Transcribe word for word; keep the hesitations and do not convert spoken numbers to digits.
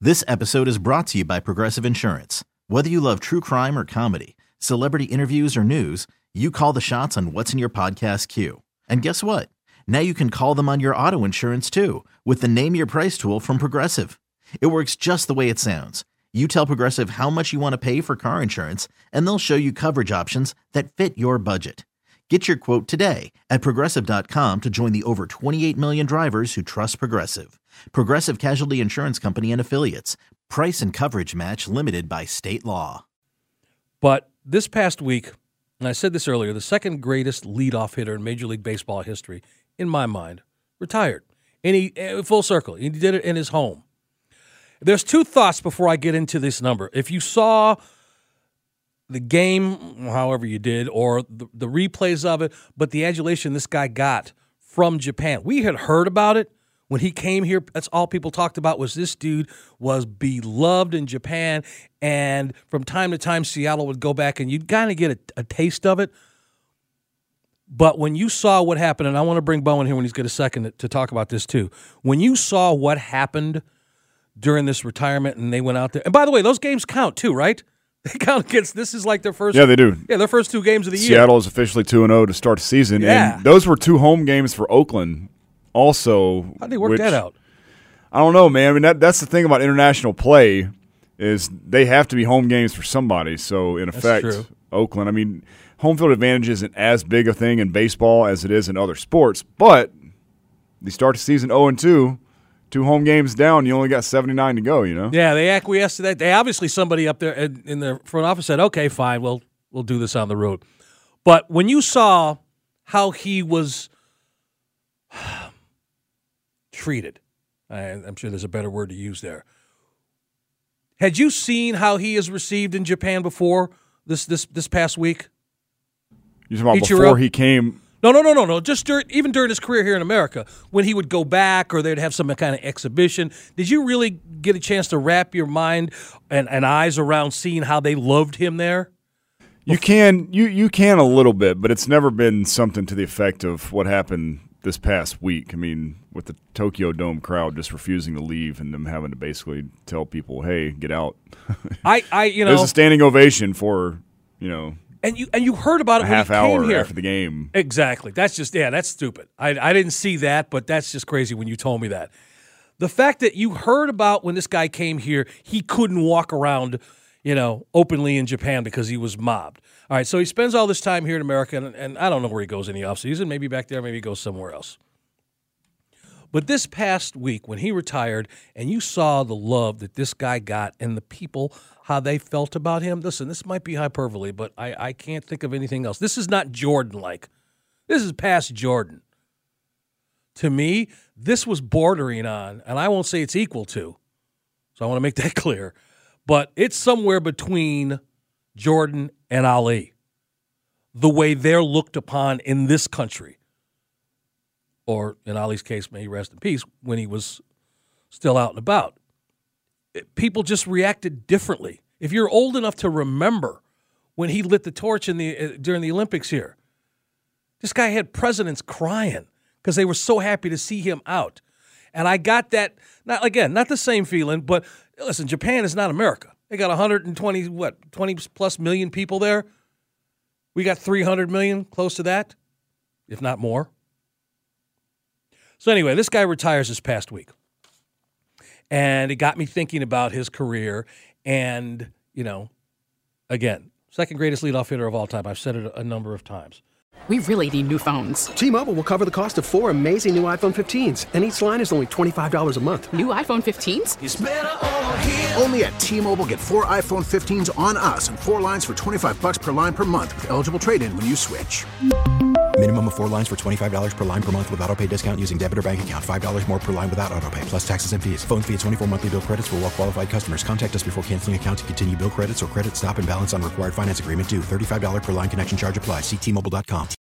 This episode is brought to you by Progressive Insurance. Whether you love true crime or comedy, celebrity interviews or news, you call the shots on what's in your podcast queue. And guess what? Now you can call them on your auto insurance too with the Name Your Price tool from Progressive. It works just the way it sounds. You tell Progressive how much you want to pay for car insurance, and they'll show you coverage options that fit your budget. Get your quote today at Progressive dot com to join the over twenty-eight million drivers who trust Progressive. Progressive Casualty Insurance Company and Affiliates. Price and coverage match limited by state law. But this past week, and I said this earlier, the second greatest leadoff hitter in Major League Baseball history, in my mind, retired. And he, full circle, he did it in his home. There's two thoughts before I get into this number. If you saw the game, however you did, or the, the replays of it, but the adulation this guy got from Japan. We had heard about it when he came here. That's all people talked about was this dude was beloved in Japan, and from time to time Seattle would go back and you'd kind of get a, a taste of it. But when you saw what happened, and I want to bring Bo in here when he's got a second to, to talk about this too. When you saw what happened during this retirement and they went out there, and by the way, those games count too, right? They count against, this is like their first. Yeah, they do. Yeah, their first two games of the Seattle year. Seattle is officially two and oh to start the season. Yeah. And those were two home games for Oakland also. How'd they work which, that out? I don't know, man. I mean, that, that's the thing about international play is they have to be home games for somebody. So, in That's effect, true. Oakland, I mean, home field advantage isn't as big a thing in baseball as it is in other sports. But they start the season oh and two. Two home games down, you only got seventy-nine to go, you know? Yeah, they acquiesced to that. They obviously, somebody up there in, in the front office said, okay, fine, we'll, we'll do this on the road. But when you saw how he was treated, I, I'm sure there's a better word to use there. Had you seen how he is received in Japan before this this, this past week? You're talking about Ichiro? before he came – No, no, no, no, no. Just during, even during his career here in America, when he would go back or they'd have some kind of exhibition, did you really get a chance to wrap your mind and, and eyes around seeing how they loved him there? You can you you can a little bit, but it's never been something to the effect of what happened this past week. I mean, with the Tokyo Dome crowd just refusing to leave and them having to basically tell people, "Hey, get out." I, I, you know, there's a standing ovation for, you know, and you and you heard about it a when half he came hour here. after the game. Exactly. That's just yeah, that's stupid. I I didn't see that, but that's just crazy when you told me that. The fact that you heard about when this guy came here, he couldn't walk around, you know, openly in Japan because he was mobbed. All right, so he spends all this time here in America, and, and I don't know where he goes in the offseason. Maybe back there, maybe he goes somewhere else. But this past week, when he retired, and you saw the love that this guy got and the people, how they felt about him, listen, this might be hyperbole, but I, I can't think of anything else. This is not Jordan-like. This is past Jordan. To me, this was bordering on, and I won't say it's equal to, so I want to make that clear, but it's somewhere between Jordan and Ali, the way they're looked upon in this country. Or, in Ali's case, may he rest in peace, when he was still out and about. People just reacted differently. If you're old enough to remember when he lit the torch in the uh, during the Olympics here, this guy had presidents crying because they were so happy to see him out. And I got that, not again, not the same feeling, but listen, Japan is not America. They got one hundred twenty, what, twenty plus million people there. We got three hundred million, close to that, if not more. So anyway, this guy retires this past week. And it got me thinking about his career. And, you know, again, second greatest leadoff hitter of all time. I've said it a number of times. We really need new phones. T-Mobile will cover the cost of four amazing new iPhone fifteens, and each line is only twenty-five dollars a month. New iPhone fifteens? It's better over here. Only at T-Mobile, get four iPhone fifteens on us and four lines for twenty-five bucks per line per month with eligible trade-in when you switch. Minimum of four lines for twenty-five dollars per line per month with autopay discount using debit or bank account. five dollars more per line without autopay, plus taxes and fees. Phone fee at twenty-four monthly bill credits for well-qualified customers. Contact us before canceling account to continue bill credits or credit stop and balance on required finance agreement due. thirty-five dollars per line connection charge applies. See T Mobile dot com.